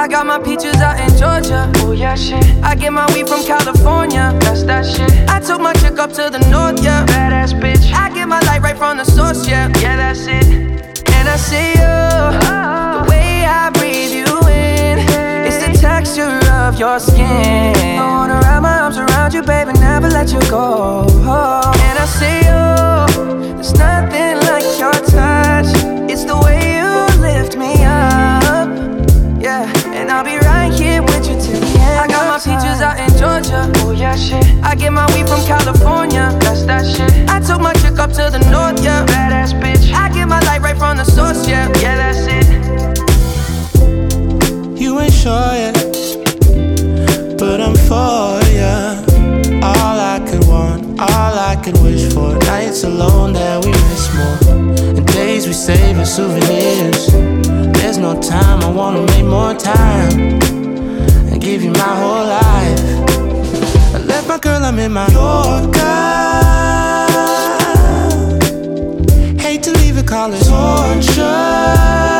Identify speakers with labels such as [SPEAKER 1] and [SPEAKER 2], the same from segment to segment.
[SPEAKER 1] I got my peaches out in Georgia. Oh yeah, shit. I get my weed from California. That's that shit. I took my chick up to the north, yeah. Badass bitch. I get my light right from the source, yeah. Yeah, that's it. And I see you, the way I breathe you in. It's the texture of your skin. I wanna wrap my arms around you, baby, never let you go. And I see you, there's nothing like your touch. It's the way you lift me up, yeah. And I'll be right here with you till the end. I got my peaches out in Georgia. Oh yeah, shit. I get my weed from California. That's that shit. I took my chick up to the north, yeah. Badass bitch. I get my light right from the source, yeah. Yeah, that's it.
[SPEAKER 2] You ain't sure yet, but I'm for ya. All I could want, all I could wish for. Nights alone that we miss more, and days we save as souvenirs. There's no time, I wanna make more time and give you my whole life. I left my girl, I'm in my Yorker. Hate to leave it, call it torture.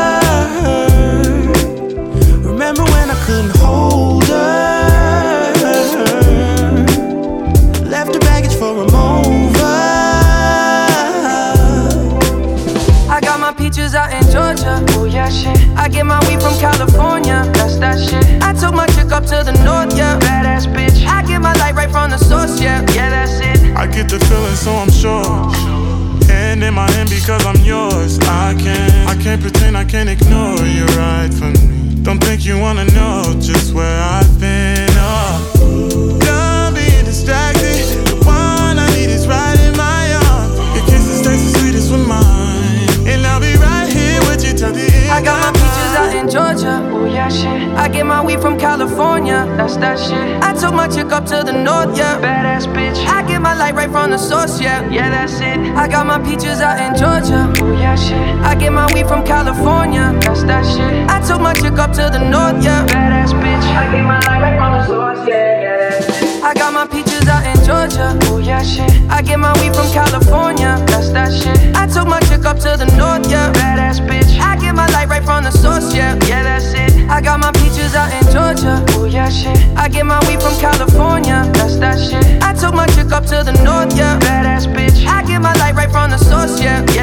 [SPEAKER 2] Remember when I couldn't hold her? Left her baggage for a mover.
[SPEAKER 1] I got my peaches out in Georgia. Oh yeah, shit. I get my weed from California. That's that shit. I took my chick up to the north, yeah. Badass bitch. I get my light right from the source, yeah. Yeah, that's it.
[SPEAKER 3] I get the feeling, so I'm sure. Hand in my hand because I'm yours. I can't pretend, I can't ignore you right from me. Don't think you wanna know just where I've been. Oh, done being distracted. The one I need is right in my arms. Your kisses taste the sweetest with mine, and I'll be right here with you till the end.
[SPEAKER 1] I got my peaches out in Georgia. Oh yeah, shit. I get my weed from California. That's that shit. I took my chick up to the north, yeah. Badass bitch. I get my light right from the source, yeah. Yeah, that's it. I got my peaches out in Georgia. Oh yeah, shit. I get my weed from California. That's that shit. I took my chick up to the north, yeah. Badass bitch. I get my light right from the source, yeah. Yeah, that's it. I got my peaches out in Georgia. Oh yeah, shit. I get my weed from California. That's that shit. I took my chick up to the north, yeah. Badass bitch. I get my light right from the source, yeah. Yeah, that's it. I got my peaches out in Georgia. Oh yeah, shit. I get my weed from California. That's that shit. I took my chick up to the north, yeah. Badass bitch. I get my light right from the source, yeah.